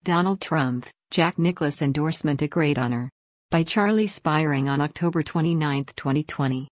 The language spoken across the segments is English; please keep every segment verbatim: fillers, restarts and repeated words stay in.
Donald Trump, Jack Nicklaus endorsement a great honor. By Charlie Spiring on October twenty-ninth, twenty twenty.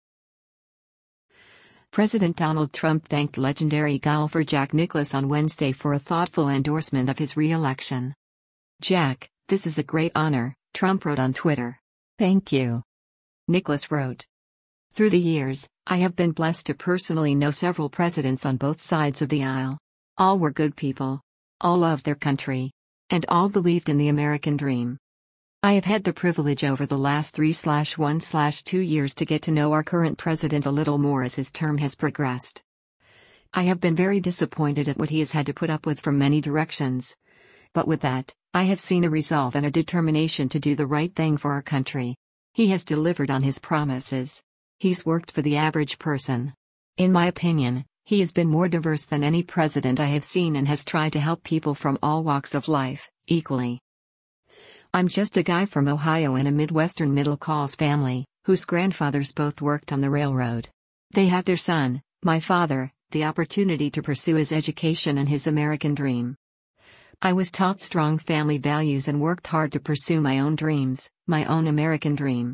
President Donald Trump thanked legendary golfer Jack Nicklaus on Wednesday for a thoughtful endorsement of his re-election. "Jack, this is a great honor," Trump wrote on Twitter. "Thank you." Nicklaus wrote, "Through the years, I have been blessed to personally know several presidents on both sides of the aisle. All were good people. All loved their country. And all believed in the American dream. I have had the privilege over the last three slash one slash two years to get to know our current president a little more as his term has progressed. I have been very disappointed at what he has had to put up with from many directions. But with that, I have seen a resolve and a determination to do the right thing for our country. He has delivered on his promises. He's worked for the average person. In my opinion, he has been more diverse than any president I have seen and has tried to help people from all walks of life, equally. I'm just a guy from Ohio in a Midwestern middle-class family, whose grandfathers both worked on the railroad. They have their son, my father, the opportunity to pursue his education and his American dream. I was taught strong family values and worked hard to pursue my own dreams, my own American dream.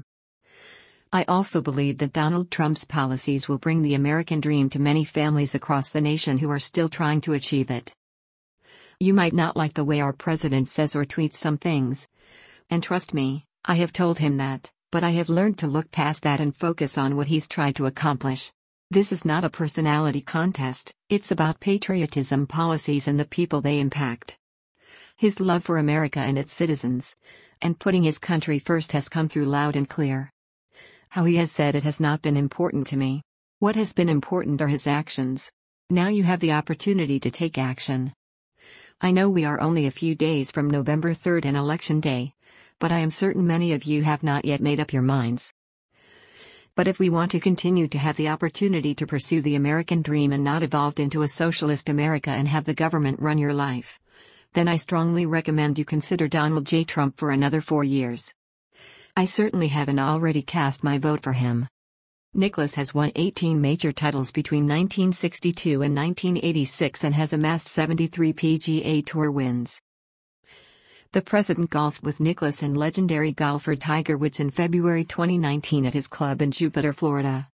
I also believe that Donald Trump's policies will bring the American dream to many families across the nation who are still trying to achieve it. You might not like the way our president says or tweets some things. And trust me, I have told him that, but I have learned to look past that and focus on what he's tried to accomplish. This is not a personality contest, it's about patriotism, policies, and the people they impact. His love for America and its citizens, and putting his country first, has come through loud and clear. How he has said it has not been important to me. What has been important are his actions. Now you have the opportunity to take action. I know we are only a few days from November third and Election Day, but I am certain many of you have not yet made up your minds. But if we want to continue to have the opportunity to pursue the American dream and not evolve into a socialist America and have the government run your life, then I strongly recommend you consider Donald J. Trump for another four years. I certainly haven't already cast my vote for him. Nicklaus has won eighteen major titles between nineteen sixty-two and nineteen eighty-six and has amassed seventy-three P G A Tour wins. The president golfed with Nicklaus and legendary golfer Tiger Woods in February twenty nineteen at his club in Jupiter, Florida.